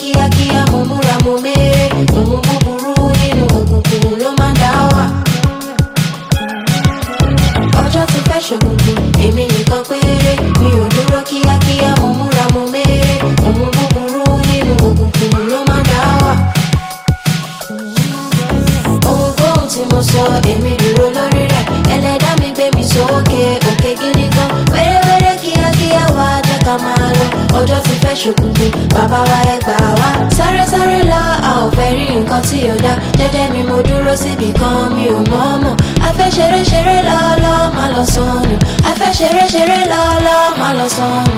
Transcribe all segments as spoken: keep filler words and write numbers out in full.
kíákíá mo múra mo méré ohun búburú nínú òkùnkùn ló máa ń dá wà. Ọjọ́ ti fẹ́ ṣòkùnkùn èmi nìkan péré mi ò dúró kíákíá mo múra mo méré ohun búburú nínú òkùnkùn ló máa ń dá wà. Ohunkóhun tí mo sọ èmi dúró lórí rẹ̀ ẹlẹ́dàá mi gbé mi sókè òkè gidi gan wẹ́rẹ́wẹ́rẹ́ kíákíá wá jẹ́ ká máa lọ. Ọjọ́ ti fẹ́ ṣòkùnkùn bàbá wa ẹ gbà wá sáré sáré lọ a ò fẹ́ rí nǹkan tí ò dá jẹ́jẹ́ mi mo dúró síbì kan mi ò mọ̀ mọ̀ a fẹ́ ṣeré ṣeré lọ́lọ́ má lọ sọnù a fẹ́ ṣeré ṣeré lọ́lọ́ má lọ sọnù.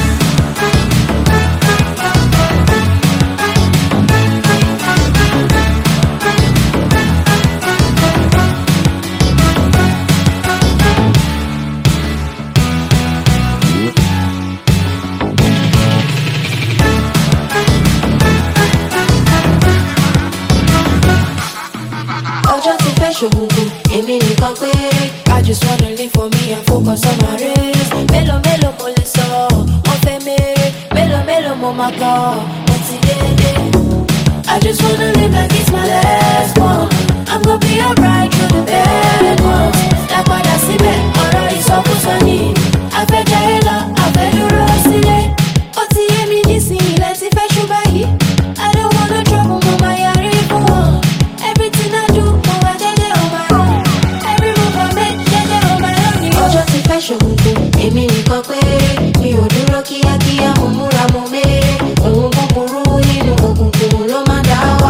Ọjọ́ ti fẹ́ ṣòkùnkùn èmi nìkan péré I just wanna live for me and focus on my race. Mélòó mélòó mo lè sọ wọ́n fẹ́ méré mélòó mélòó mo máa kọ́ mo ti dédé. I just wanna live like it's my last one. I'm gonna be alright through the bad ones. Lápadà síbẹ̀ ọ̀rọ̀ ìsọkúsọ ni àfẹ́jẹ́ lọ àfẹ́dúró sílé. Ó ti yé mi nísìnyí ilẹ̀ ti fẹ́ ṣú báyìí. I don't wanna trouble mo máa yarí fún wọn. Everything I do mo wá jẹ́jẹ́ on my own. Every move I make jẹ́jẹ́ on my own ni. Ọjọ́ ti fẹ́ ṣòkùnkùn èmi nìkan péré mi ò dúró kíákíá mo múra mo méré ohun búburú nínú òkùnkùn ló máa dá wà.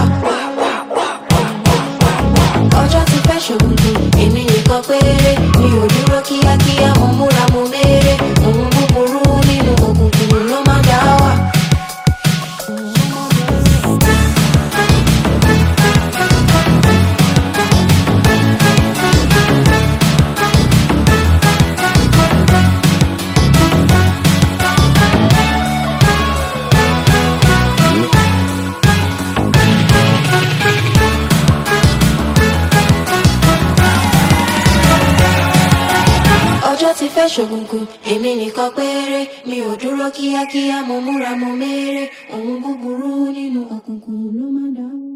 Ọjọ́ ti fẹ́ ṣòkùnkùn èmi nìkan péré mi ò dúró kíákíá mo múra mo méré ohun búburú nínú òkùnkùn ló máa dá wà. Ọjọ́ ti fẹ́ ṣòkùnkùn èmi nìkan péré mi ò dúró kíákíá mo múra mo méré ohun búburú nínú òkùnkùn ló máa dá wà.